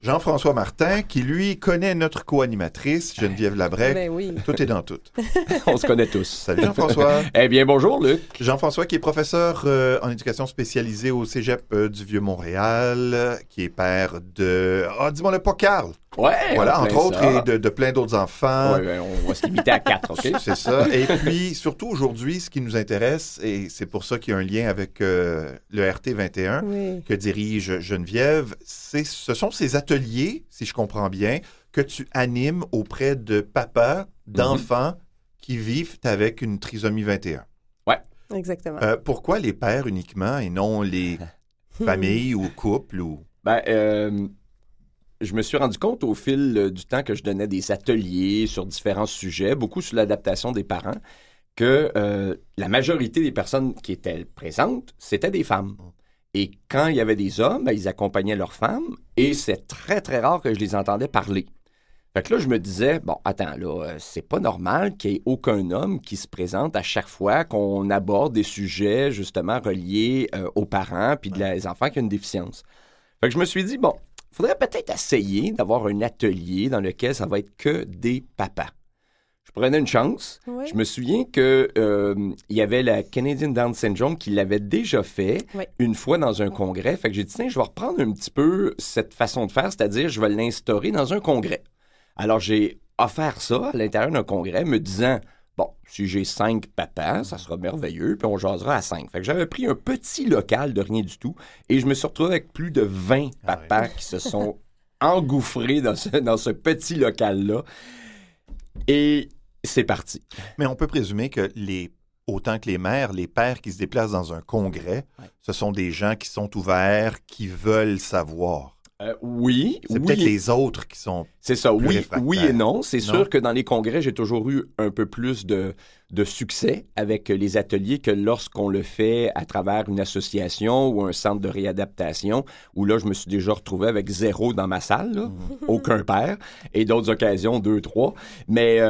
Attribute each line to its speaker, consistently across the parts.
Speaker 1: Jean-François Martin, qui, lui, connaît notre co-animatrice, Geneviève Labrec.
Speaker 2: Ben oui.
Speaker 1: Tout est dans tout.
Speaker 3: On se connaît tous.
Speaker 1: Salut Jean-François.
Speaker 3: Eh bien, bonjour Luc.
Speaker 1: Jean-François qui est professeur en éducation spécialisée au Cégep du Vieux-Montréal, qui est père de... dis-moi-le pas, Carl.
Speaker 3: Ouais.
Speaker 1: Voilà, entre autres, et de plein d'autres enfants.
Speaker 3: Ouais, on va se limiter à 4, OK?
Speaker 1: C'est ça. Et puis, surtout aujourd'hui, ce qui nous intéresse, et c'est pour ça qu'il y a un lien avec le RT21
Speaker 2: Oui.
Speaker 1: que dirige Geneviève, ce sont ces ateliers, si je comprends bien, que tu animes auprès de papas, d'enfants qui vivent avec une trisomie 21.
Speaker 2: Exactement.
Speaker 1: Pourquoi les pères uniquement et non les familles ou couples ou...
Speaker 3: Je me suis rendu compte au fil du temps que je donnais des ateliers sur différents sujets, beaucoup sur l'adaptation des parents, que la majorité des personnes qui étaient présentes, c'était des femmes. Et quand il y avait des hommes, ils accompagnaient leurs femmes et c'est très, très rare que je les entendais parler. Fait que là, je me disais, bon, attends, là, c'est pas normal qu'il n'y ait aucun homme qui se présente à chaque fois qu'on aborde des sujets, justement, reliés aux parents puis des enfants qui ont une déficience. Fait que je me suis dit, bon, il faudrait peut-être essayer d'avoir un atelier dans lequel ça va être que des papas. Je prenais une chance.
Speaker 2: Oui.
Speaker 3: Je me souviens que il y avait la Canadian Down Syndrome qui l'avait déjà fait une fois dans un congrès. Fait que j'ai dit, tiens, je vais reprendre un petit peu cette façon de faire, c'est-à-dire je vais l'instaurer dans un congrès. Alors, j'ai offert ça à l'intérieur d'un congrès, me disant, bon, si j'ai 5 papas, ça sera merveilleux, puis on jasera à 5. Fait que j'avais pris un petit local de rien du tout, et je me suis retrouvé avec plus de 20 papas qui se sont engouffrés dans ce petit local-là. Et c'est parti.
Speaker 1: Mais on peut présumer que autant que les mères, les pères qui se déplacent dans un congrès, ce sont des gens qui sont ouverts, qui veulent savoir.
Speaker 3: Oui.
Speaker 1: C'est peut-être les autres qui sont
Speaker 3: C'est ça,
Speaker 1: plus
Speaker 3: oui
Speaker 1: réfractaires.
Speaker 3: et non. C'est
Speaker 1: Non?
Speaker 3: sûr que dans les congrès, j'ai toujours eu un peu plus de succès avec les ateliers que lorsqu'on le fait à travers une association ou un centre de réadaptation, où là, je me suis déjà retrouvé avec 0 dans ma salle, là, aucun père, et d'autres occasions, 2, 3. Mais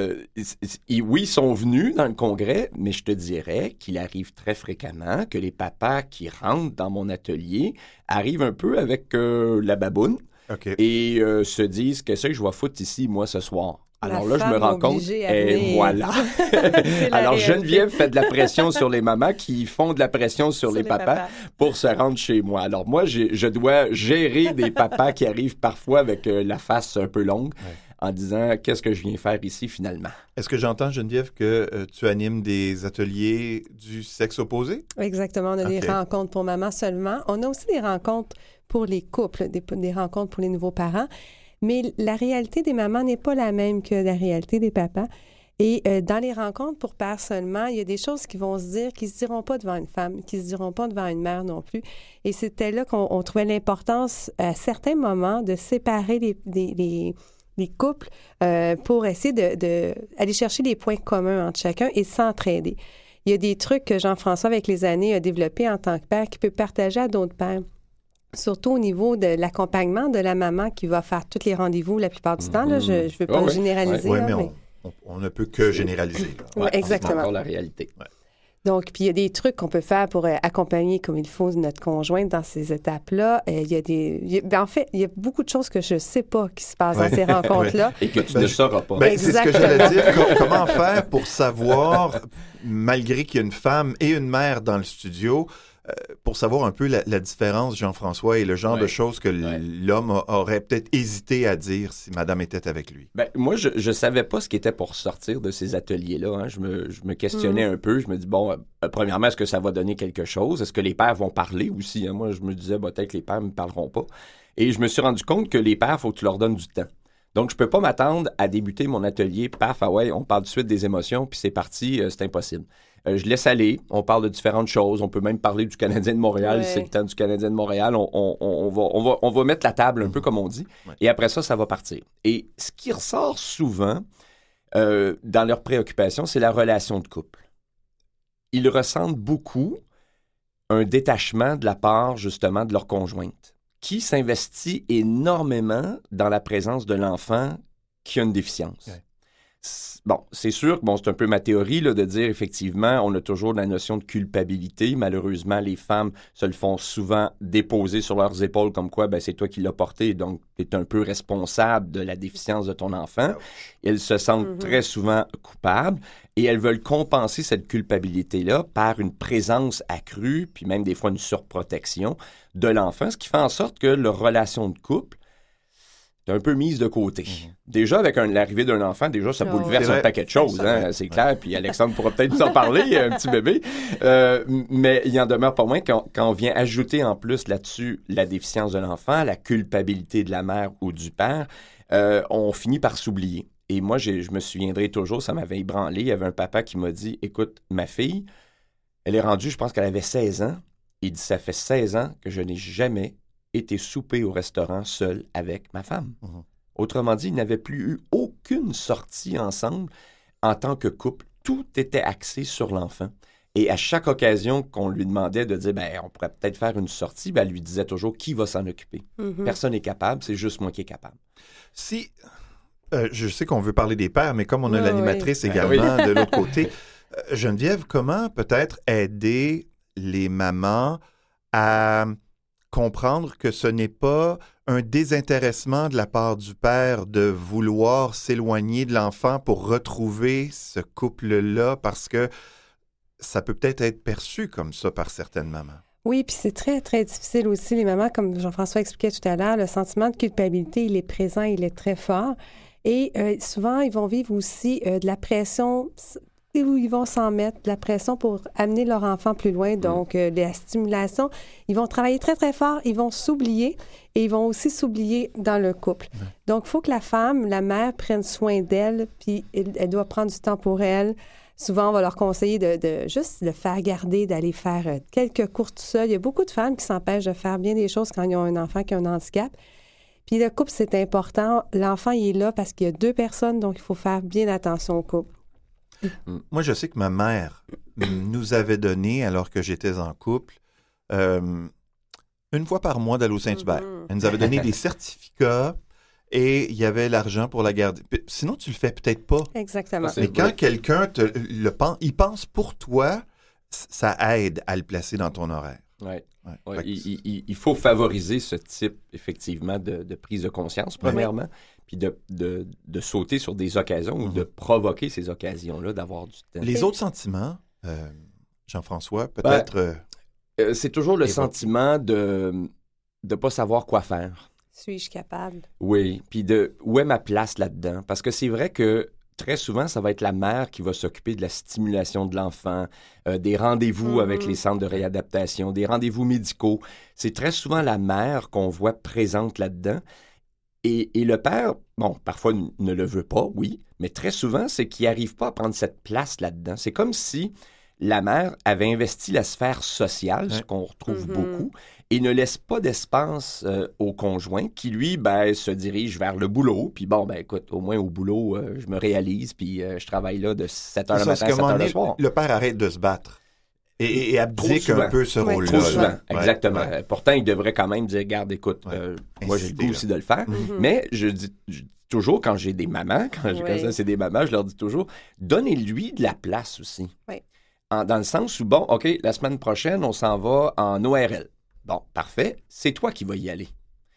Speaker 3: oui, ils sont venus dans le congrès, mais je te dirais qu'il arrive très fréquemment que les papas qui rentrent dans mon atelier arrivent un peu avec la baboune.
Speaker 1: OK.
Speaker 3: Et se disent qu'est-ce que je vais foutre ici, moi, ce soir. Alors là, je me
Speaker 2: femme
Speaker 3: rends compte,
Speaker 2: obligée à
Speaker 3: et
Speaker 2: venir.
Speaker 3: voilà.
Speaker 2: C'est la
Speaker 3: Alors,
Speaker 2: réalité.
Speaker 3: Geneviève fait de la pression sur les mamans qui font de la pression sur les papas pour se rendre chez moi. Alors moi, je dois gérer des papas qui arrivent parfois avec la face un peu longue en disant qu'est-ce que je viens faire ici finalement.
Speaker 1: Est-ce que j'entends, Geneviève, que tu animes des ateliers du sexe opposé?
Speaker 2: Exactement. On a des rencontres pour maman seulement. On a aussi des rencontres pour les couples, des rencontres pour les nouveaux parents. Mais la réalité des mamans n'est pas la même que la réalité des papas. Et dans les rencontres pour pères seulement, il y a des choses qui vont se dire, qui ne se diront pas devant une femme, qui ne se diront pas devant une mère non plus. Et c'était là qu'on trouvait l'importance, à certains moments, de séparer les couples pour essayer d'aller chercher les points communs entre chacun et s'entraider. Il y a des trucs que Jean-François, avec les années, a développés en tant que père qu'il peut partager à d'autres pères. Surtout au niveau de l'accompagnement de la maman qui va faire tous les rendez-vous la plupart du temps. Là, je ne veux pas généraliser.
Speaker 1: Oui,
Speaker 2: là,
Speaker 1: mais on ne peut que généraliser.
Speaker 2: Oui, exactement.
Speaker 3: C'est encore la réalité.
Speaker 1: Ouais.
Speaker 2: Donc, puis il y a des trucs qu'on peut faire pour accompagner comme il faut notre conjointe dans ces étapes-là. En fait, il y a beaucoup de choses que je ne sais pas qui se passent dans ces rencontres-là.
Speaker 3: Et que tu ne sauras pas.
Speaker 1: C'est ce que j'allais dire. Comment faire pour savoir, malgré qu'il y a une femme et une mère dans le studio, pour savoir un peu la différence, Jean-François, et le genre de choses que l'homme aurait peut-être hésité à dire si madame était avec lui.
Speaker 3: Moi, je ne savais pas ce qui était pour sortir de ces ateliers-là. Hein. Je me questionnais un peu. Je me dis, bon, premièrement, est-ce que ça va donner quelque chose? Est-ce que les pères vont parler aussi? Hein? Moi, je me disais, peut-être que les pères ne me parleront pas. Et je me suis rendu compte que les pères, il faut que tu leur donnes du temps. Donc, je peux pas m'attendre à débuter mon atelier, paf, on parle tout de suite des émotions, puis c'est parti, c'est impossible. Je laisse aller, on parle de différentes choses, on peut même parler du Canadien de Montréal, c'est le temps du Canadien de Montréal, on va mettre la table un peu comme on dit, et après ça va partir. Et ce qui ressort souvent dans leurs préoccupations, c'est la relation de couple. Ils ressentent beaucoup un détachement de la part, justement, de leur conjointe, qui s'investit énormément dans la présence de l'enfant qui a une déficience. Ouais. Bon, c'est sûr que c'est un peu ma théorie là, de dire effectivement, on a toujours la notion de culpabilité. Malheureusement, les femmes se le font souvent déposer sur leurs épaules comme quoi c'est toi qui l'as porté, donc tu es un peu responsable de la déficience de ton enfant. Elles se sentent très souvent coupables et elles veulent compenser cette culpabilité-là par une présence accrue, puis même des fois une surprotection de l'enfant, ce qui fait en sorte que leur relation de couple est un peu mise de côté. Déjà, avec l'arrivée d'un enfant, ça bouleverse un paquet de choses, c'est clair. Puis Alexandre pourra peut-être nous en parler, un petit bébé. Mais il en demeure pas moins quand on vient ajouter en plus là-dessus la déficience de l'enfant, la culpabilité de la mère ou du père, on finit par s'oublier. Et moi, je me souviendrai toujours, ça m'avait ébranlé. Il y avait un papa qui m'a dit, écoute, ma fille, elle est rendue, je pense qu'elle avait 16 ans. Il dit, ça fait 16 ans que je n'ai jamais été souper au restaurant seul avec ma femme. Autrement dit, ils n'avaient plus eu aucune sortie ensemble en tant que couple. Tout était axé sur l'enfant. Et à chaque occasion qu'on lui demandait de dire, on pourrait peut-être faire une sortie, elle lui disait toujours, qui va s'en occuper? Personne n'est capable, c'est juste moi qui est capable.
Speaker 1: Si, je sais qu'on veut parler des pères, mais comme on a l'animatrice également de l'autre côté, Geneviève, comment peut-être aider les mamans à comprendre que ce n'est pas un désintéressement de la part du père de vouloir s'éloigner de l'enfant pour retrouver ce couple-là, parce que ça peut peut-être être perçu comme ça par certaines mamans.
Speaker 2: Oui, puis c'est très, très difficile aussi. Les mamans, comme Jean-François expliquait tout à l'heure, le sentiment de culpabilité, il est présent, il est très fort. Et souvent, ils vont vivre aussi de la pression où ils vont s'en mettre, de la pression pour amener leur enfant plus loin, donc la stimulation. Ils vont travailler très, très fort, ils vont s'oublier et ils vont aussi s'oublier dans le couple. Donc, il faut que la femme, la mère, prenne soin d'elle, puis elle doit prendre du temps pour elle. Souvent, on va leur conseiller de juste le faire garder, d'aller faire quelques courses tout seul. Il y a beaucoup de femmes qui s'empêchent de faire bien des choses quand ils ont un enfant qui a un handicap. Puis le couple, c'est important. L'enfant, il est là parce qu'il y a 2 personnes, donc il faut faire bien attention au couple.
Speaker 1: Moi, je sais que ma mère nous avait donné, alors que j'étais en couple, une fois par mois d'aller au Saint-Hubert. Elle nous avait donné des certificats et il y avait l'argent pour la garder. Sinon, tu le fais peut-être pas.
Speaker 2: Exactement.
Speaker 1: Mais quand quelqu'un il pense pour toi, ça aide à le placer dans ton horaire.
Speaker 3: Ouais, il faut favoriser ce type, effectivement, de prise de conscience, premièrement, puis de sauter sur des occasions ou de provoquer ces occasions-là, d'avoir du temps.
Speaker 1: Les autres sentiments, Jean-François, peut-être...
Speaker 3: c'est toujours le sentiment de ne pas savoir quoi faire.
Speaker 2: Suis-je capable?
Speaker 3: Oui, puis où est ma place là-dedans? Parce que c'est vrai que très souvent, ça va être la mère qui va s'occuper de la stimulation de l'enfant, des rendez-vous avec les centres de réadaptation, des rendez-vous médicaux. C'est très souvent la mère qu'on voit présente là-dedans. Et le père, parfois ne le veut pas, oui, mais très souvent, c'est qu'il n'arrive pas à prendre cette place là-dedans. C'est comme si la mère avait investi la sphère sociale, ce qu'on retrouve beaucoup, et ne laisse pas d'espace au conjoint qui, lui, se dirige vers le boulot. Puis écoute, au moins au boulot, je me réalise, puis je travaille là de 7 h le matin à 7 h le soir.
Speaker 1: Le père arrête de se battre et abdique un peu ce rôle-là.
Speaker 3: Trop souvent, exactement. Pourtant, il devrait quand même dire, regarde, écoute, moi j'ai le goût aussi de le faire. Mais je dis toujours, quand j'ai des mamans, quand c'est des mamans, je leur dis toujours, donnez-lui de la place aussi.
Speaker 2: Oui.
Speaker 3: Dans le sens où, OK, la semaine prochaine, on s'en va en ORL. Bon, parfait, c'est toi qui vas y aller.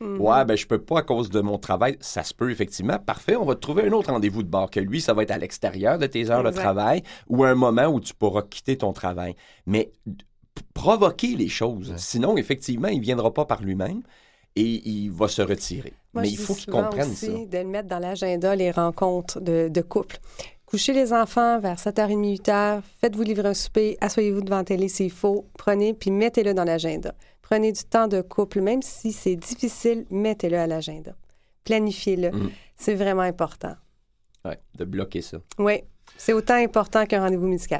Speaker 3: Je peux pas à cause de mon travail. Ça se peut, effectivement. Parfait, on va te trouver un autre rendez-vous de bar que lui, ça va être à l'extérieur de tes heures de travail ou un moment où tu pourras quitter ton travail. Mais provoquer les choses. Sinon, effectivement, il viendra pas par lui-même et il va se retirer. Mais il faut qu'il comprenne
Speaker 2: aussi
Speaker 3: ça.
Speaker 2: De le mettre dans l'agenda, les rencontres de couple. Couchez les enfants vers 7h30, 8h, faites-vous livrer un souper, asseyez-vous devant la télé s'il faut, prenez, puis mettez-le dans l'agenda. Prenez du temps de couple, même si c'est difficile, mettez-le à l'agenda. Planifiez-le. C'est vraiment important.
Speaker 3: Oui, de bloquer ça.
Speaker 2: Oui, c'est autant important qu'un rendez-vous médical.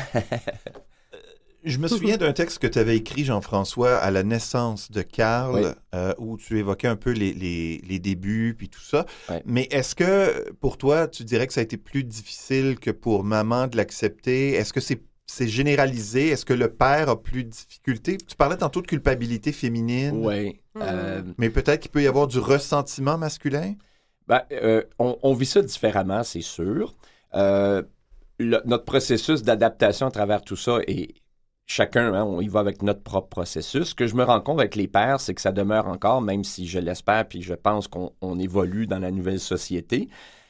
Speaker 1: Je me souviens d'un texte que tu avais écrit, Jean-François, à la naissance de Carl, où tu évoquais un peu les débuts puis tout ça. Mais est-ce que, pour toi, tu dirais que ça a été plus difficile que pour maman de l'accepter? Est-ce que c'est généralisé? Est-ce que le père a plus de difficultés? Tu parlais tantôt de culpabilité féminine.
Speaker 3: Oui.
Speaker 1: Mais peut-être qu'il peut y avoir du ressentiment masculin?
Speaker 3: On vit ça différemment, c'est sûr. Notre processus d'adaptation à travers tout ça est chacun, on y va avec notre propre processus. Ce que je me rends compte avec les pères, c'est que ça demeure encore, même si je l'espère puis je pense qu'on évolue dans la nouvelle société.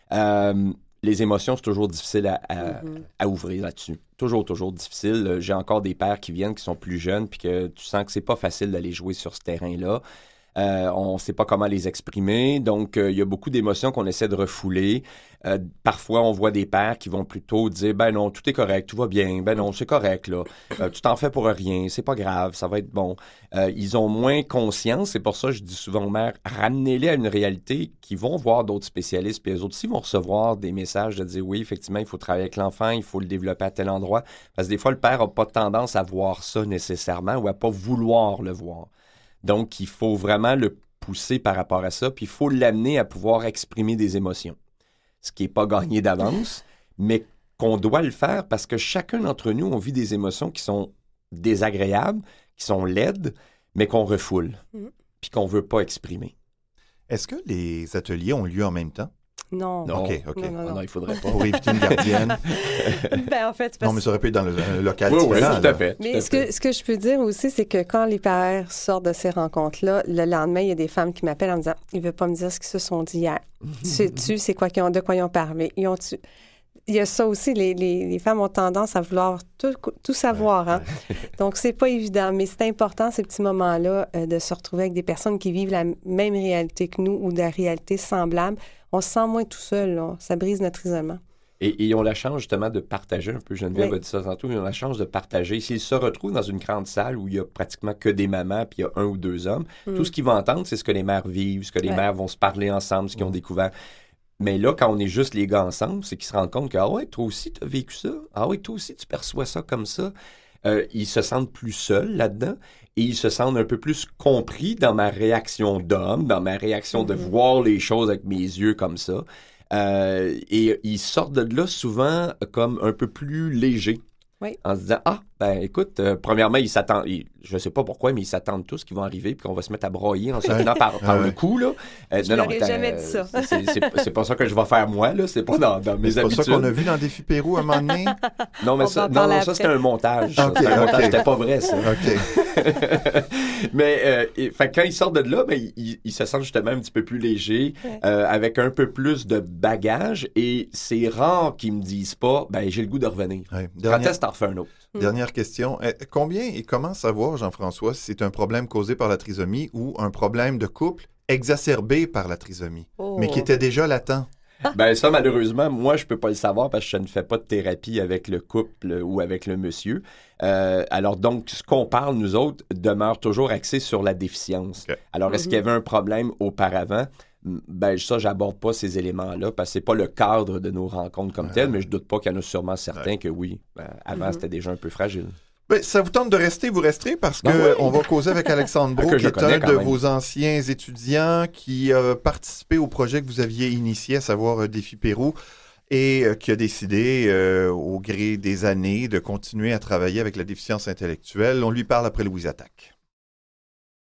Speaker 3: Les émotions, c'est toujours difficile à ouvrir là-dessus. Toujours difficile. J'ai encore des pères qui viennent, qui sont plus jeunes, puis que tu sens que c'est pas facile d'aller jouer sur ce terrain-là. On ne sait pas comment les exprimer. Donc, il y a beaucoup d'émotions qu'on essaie de refouler. Parfois, on voit des pères qui vont plutôt dire « Ben non, tout est correct, tout va bien. Ben non, c'est correct, là. Tu t'en fais pour rien, c'est pas grave, ça va être bon. » Ils ont moins conscience. C'est pour ça que je dis souvent aux mères, ramenez-les à une réalité qu'ils vont voir d'autres spécialistes. Puis eux autres aussi vont recevoir des messages de dire « Oui, effectivement, il faut travailler avec l'enfant, il faut le développer à tel endroit. » Parce que des fois, le père n'a pas tendance à voir ça nécessairement ou à pas vouloir le voir. Donc, il faut vraiment le pousser par rapport à ça, puis il faut l'amener à pouvoir exprimer des émotions. Ce qui n'est pas gagné d'avance, mais qu'on doit le faire parce que chacun d'entre nous, on vit des émotions qui sont désagréables, qui sont laides, mais qu'on refoule, puis qu'on ne veut pas exprimer.
Speaker 1: Est-ce que les ateliers ont lieu en même temps?
Speaker 2: Non.
Speaker 1: OK.
Speaker 3: Non, il faudrait pas.
Speaker 1: Pour éviter une gardienne.
Speaker 2: En fait,
Speaker 1: Non, mais ça aurait pu être dans un local
Speaker 3: oui,
Speaker 1: différent.
Speaker 3: Oui, tout à fait.
Speaker 2: Mais ce que je peux dire aussi, c'est que quand les pères sortent de ces rencontres-là, le lendemain, il y a des femmes qui m'appellent en me disant « Ils ne veulent pas me dire ce qu'ils se sont dit hier. Sais-tu, c'est quoi de quoi ils ont parlé? Il y a ça aussi, les femmes ont tendance à vouloir tout savoir. Hein? Donc, c'est pas évident, mais c'est important, ces petits moments-là, de se retrouver avec des personnes qui vivent la même réalité que nous ou de la réalité semblable. On se sent moins tout seul, là. Ça brise notre isolement.
Speaker 3: Et ils ont la chance, justement, de partager un peu. Geneviève a dit ça tantôt. Ils ont la chance de partager. S'ils se retrouvent dans une grande salle où il y a pratiquement que des mamans puis il y a un ou deux hommes, tout ce qu'ils vont entendre, c'est ce que les mères vivent, ce que les mères vont se parler ensemble, ce qu'ils ont découvert. Mais là, quand on est juste les gars ensemble, c'est qu'ils se rendent compte que « Ah ouais, toi aussi, tu as vécu ça. Ah ouais, toi aussi, tu perçois ça comme ça. » Ils se sentent plus seuls là-dedans et ils se sentent un peu plus compris dans ma réaction d'homme, dans ma réaction de voir les choses avec mes yeux comme ça. Et ils sortent de là souvent comme un peu plus légers.
Speaker 2: Oui.
Speaker 3: En se disant, écoute, premièrement, ils s'attendent, je sais pas pourquoi, mais ils s'attendent tous qu'ils vont arriver puis qu'on va se mettre à broyer en se tenant par le cou, là.
Speaker 2: Je n'aurais jamais dit ça.
Speaker 3: C'est pas ça que je vais faire moi, là. C'est pas dans mes habitudes.
Speaker 1: C'est pas ça qu'on a vu dans Défi Pérou à un moment donné?
Speaker 3: Non, mais ça c'était un montage. C'était pas vrai, ça.
Speaker 1: OK.
Speaker 3: Mais, quand ils sortent de là, ils se sentent justement un petit peu plus légers, avec un peu plus de bagage et c'est rare qu'ils me disent pas, j'ai le goût de revenir.
Speaker 1: Ouais.
Speaker 3: Quand est-ce que t'en refais un autre?
Speaker 1: Dernière question. Combien et comment savoir, Jean-François, si c'est un problème causé par la trisomie ou un problème de couple exacerbé par la trisomie, mais qui était déjà latent?
Speaker 3: Ça, malheureusement, moi, je peux pas le savoir parce que je ne fais pas de thérapie avec le couple ou avec le monsieur. Alors, donc, ce qu'on parle, nous autres, demeure toujours axé sur la déficience. Okay. Alors, est-ce qu'il y avait un problème auparavant? Ça, j'aborde pas ces éléments-là parce que c'est pas le cadre de nos rencontres comme tel, mais je doute pas qu'il y en a sûrement certains que oui. Avant, c'était déjà un peu fragile.
Speaker 1: Ça vous tente de rester, vous resterez parce qu'on va causer avec Alexandre Brault, qui est un de vos anciens étudiants qui a participé au projet que vous aviez initié, à savoir Défi Pérou, et qui a décidé, au gré des années, de continuer à travailler avec la déficience intellectuelle. On lui parle après Louise Attaque.